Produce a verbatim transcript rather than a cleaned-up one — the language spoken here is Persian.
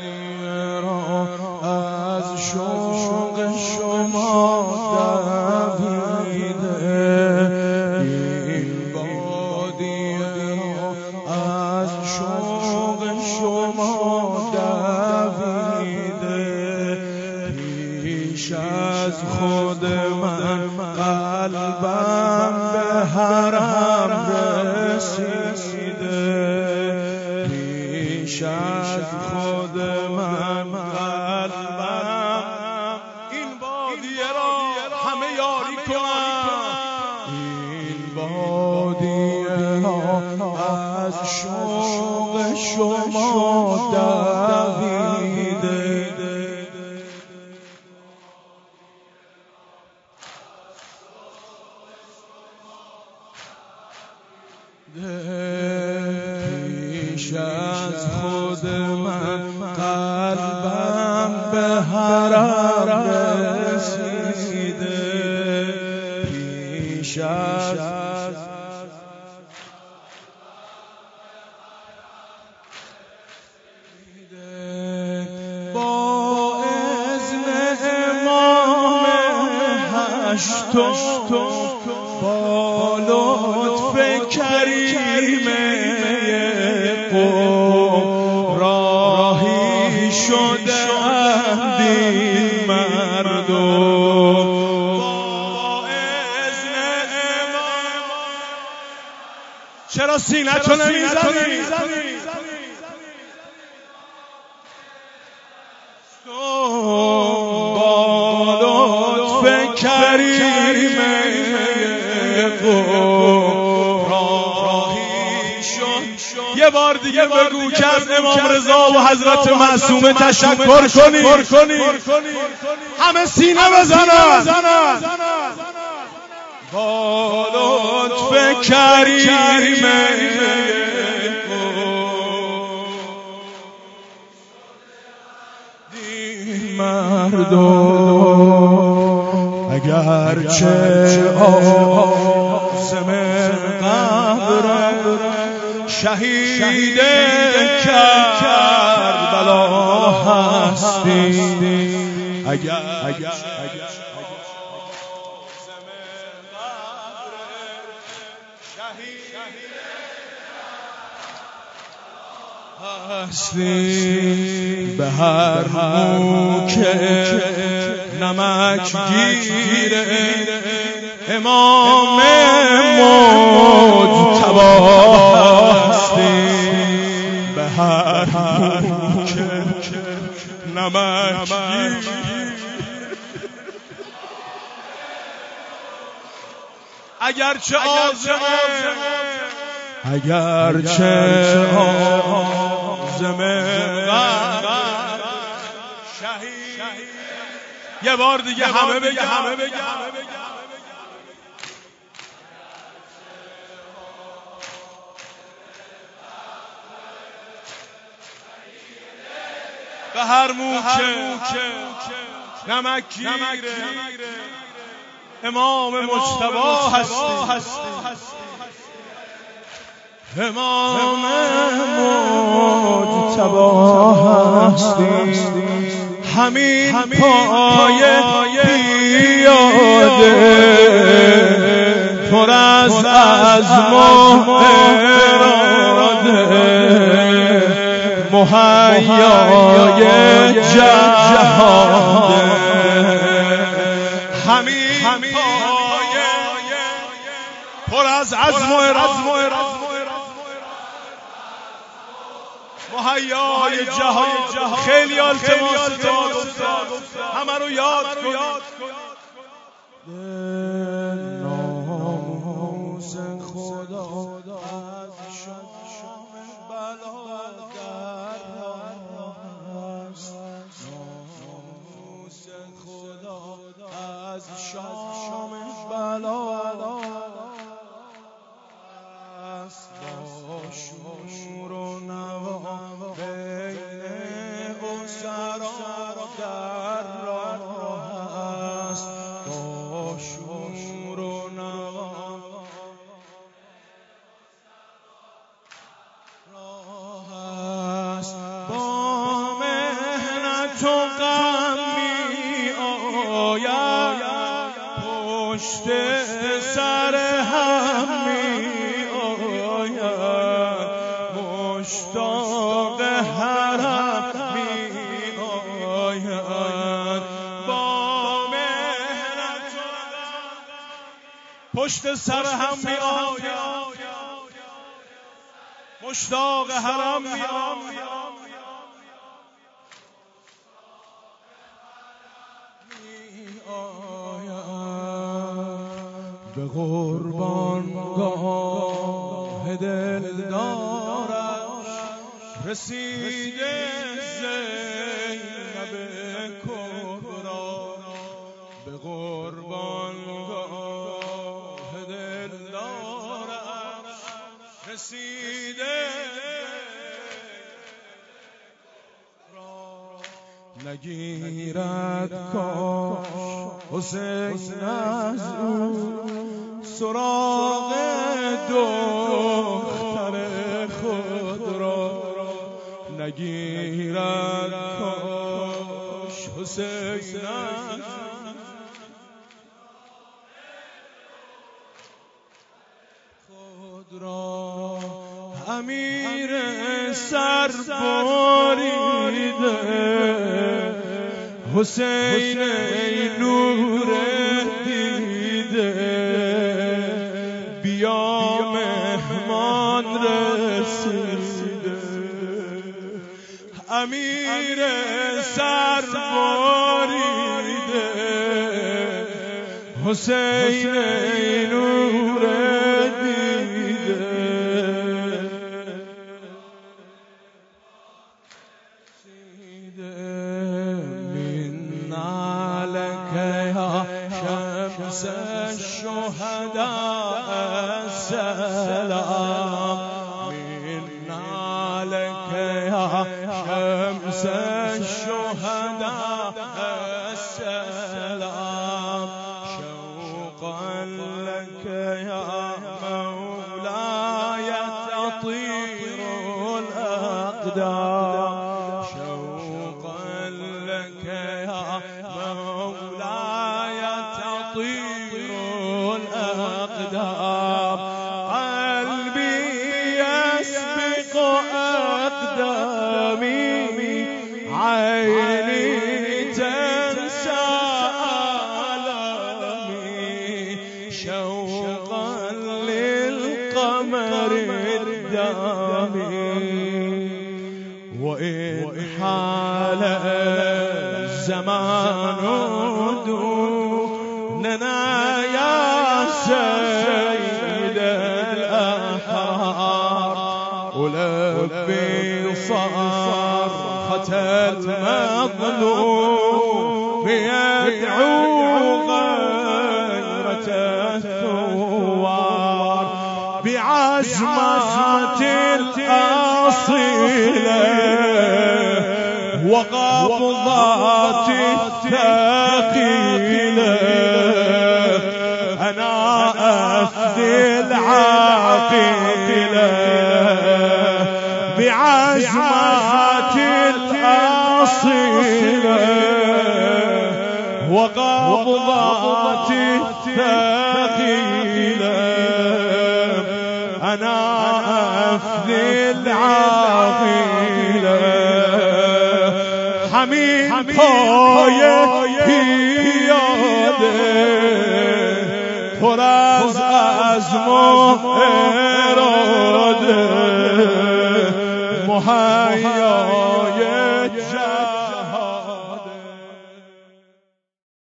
بادیه را از شوق شما دویده، این بادیه را از شوق شما دویده، پیش از خود من قلبم به حرم رسیده، پیش از خود من قلبم. این بادیه را همه یاری کنند، این بادیه را از شوق شما دویده، پیش از خود من قلبم به حرم رسیده، پیش از با اذن امام هشتم با لطف کریم قوم راهی شده اند این مردم، با اذن امام. چرا سینه‌تو نمیزنی؟ با لطف کریم قوم راهی شد. یه بار دیگه بگو که از امام رضا و حضرت معصومه تشکر کنی، همه سینه بزنن. با لطف کریم مردم، اگرچه عازم قبر شهید کربلا هستی، اگر هستی، به هر مو که نمک گیره امام مجتبی هستی، به هر مو که نمک گیره اگرچه آزمه اگرچه آزم شهید. یه بار دیگه همه بگه همه بگه به هر مو که نمک گیره امام مجتبی هستی، امام مجتبی هستی، همین پای پیاده پر از عزم و اراده مهیای جهاده، همین پای پر از عزم و اراده مهیای جهان. خیلی التماس همه رو یاد کن. ناموس خدا از شام بلا در راست، ناموس خدا از شام بلا است، با شور و نوا بین اسرا در راه است، با شور پشت سر هم می آید مشتاق حرم می آید با مهرت پشت سر هم می آید مشتاق حرم می آید به قربانگاه دلدارش رسیده زینب کبرا به قربانگاه دلدارش رسیده نگیرد کاش حسین از او سراغ دختر خود را نگیرد کاش حسین از خود را امیر سر بریده حسین ای نور دیده بیا مهمان رسیده امیر سر بریده حسین ای نور دیده شمس الشهداء السلام منا لك يا شمس الشهداء السلام شوقا لك يا مولاي تطير الأقدام شوقا لك يا مولاي تطير الأقدام قلبي يسبق أقدامي عيني تنسى آلامي شوقا للقمر الدامي وإن حال الزمان دوننا يا سيد الأحرار ألبي صرخة المظلوم يدعو غيرة الثوار بعزمة الأصيلة وقبضات الثقيلة أنا أفدي العاقلة بعزمة الأصيلة وقبضات الثقيلة أنا أفدي العاقلة حمیم پای پیاده پر از عزم و اراده مهیای جنگ